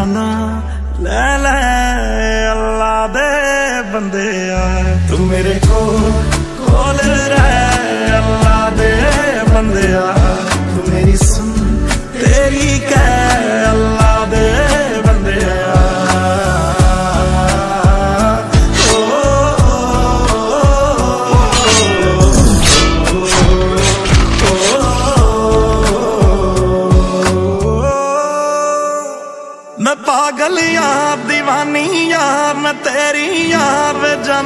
ना ले ले अल्लाह दे बंदे तू मेरे कोल रह अल्लाह दे बंदे तू मेरी सुन तेरी कह अल्लाह दे बंदे मैं पागल यार दीवानी यार मैं तेरी यार वे जान